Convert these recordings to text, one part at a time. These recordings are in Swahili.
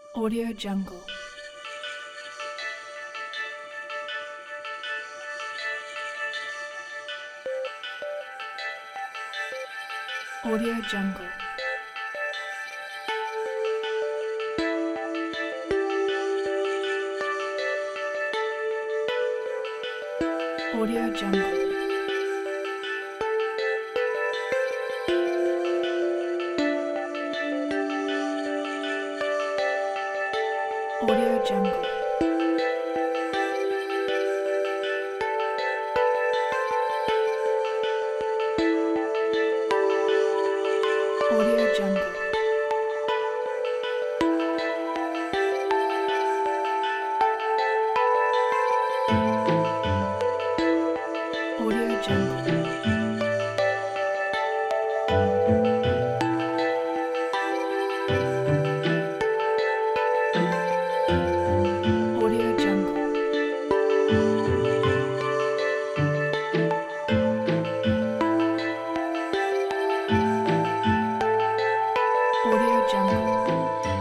Audio Jungle. Audio Jungle. Audio Jungle. Audio Jungle. Audio Jungle. Audio Jungle. Audio Jungle. Audio Jungle.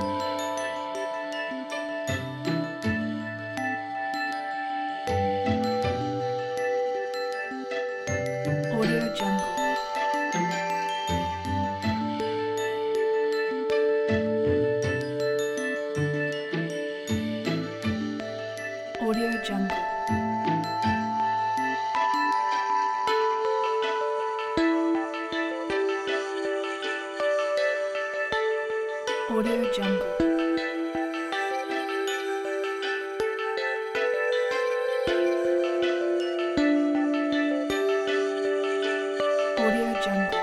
Audio Jungle. Audio Jungle. Audio Jungle. Audio Jungle.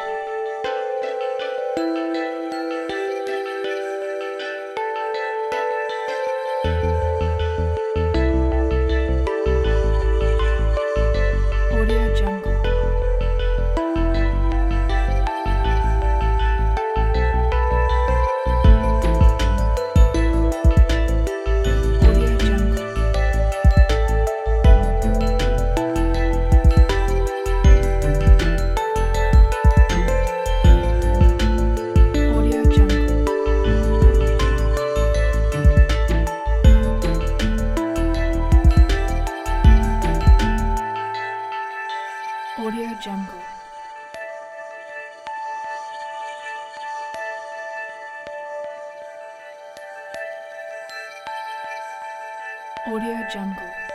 Audio Jungle. Audio Jungle. Audio Jungle. Audio Jungle. Audio Jungle.